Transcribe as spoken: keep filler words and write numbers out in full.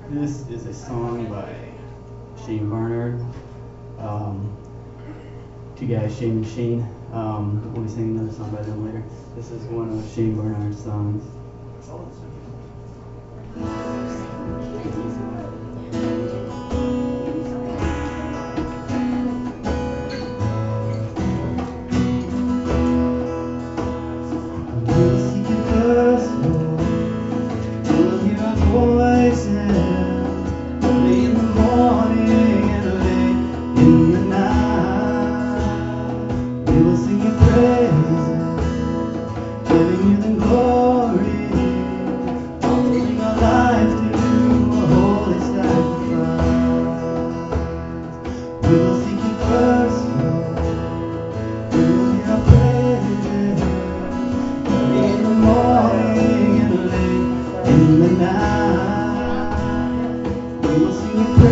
This is a song by Shane Barnard. Um, two guys, Shane and Shane. Um, we'll be singing another song by them later. This is one of Shane Barnard's songs. In the night, we will sing your praise.